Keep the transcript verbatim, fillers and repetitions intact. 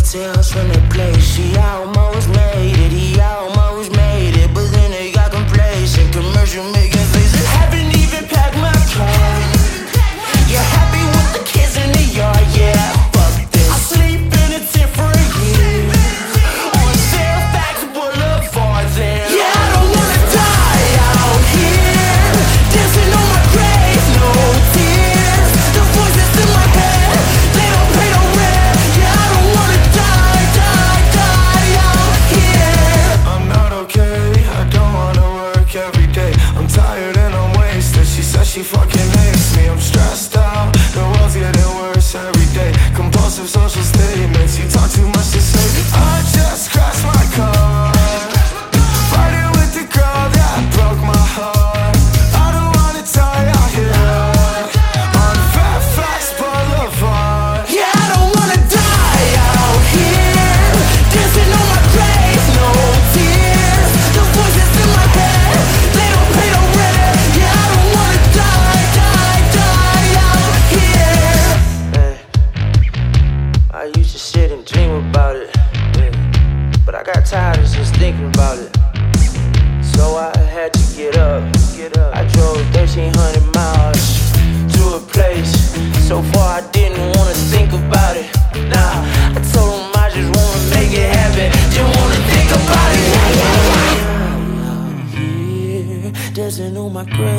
hotels from that place. She almost made it, he almost made it, but then they got complacent. Commercial making faces. Haven't even packed my car. You're happy with the kids in the yard, yeah. Fuck this. I sleep in a tent for a year on Fairfax Boulevard there. Yeah, I don't wanna die out here, dancing on my grave, no tears. The voices in my head, they don't pay no rent. Yeah, I don't wanna die, die, die out here. I'm not okay, I don't wanna work every day. I'm tired and I'm wasted. She says she fucking hates me. I'm stressed out, the world's getting worse every day. Compulsive social statements, you talk too much to say. I just crashed my car, fighting with the girl that broke my heart. I don't wanna die out here on Fairfax Boulevard. Yeah, I don't wanna die out here, dancing on my grave, no tears. The voices in my head, they don't pay no rent. Yeah, I don't wanna die, die, die out here. Man, I used to sit and dream about it, yeah, but I got tired of just thinking about it. So I had to get up, get up. I drove thirteen hundred miles to a place so far I didn't wanna think about it. Nah, I told him I just wanna make it happen, just wanna think about it. Yeah, dancing on my grave.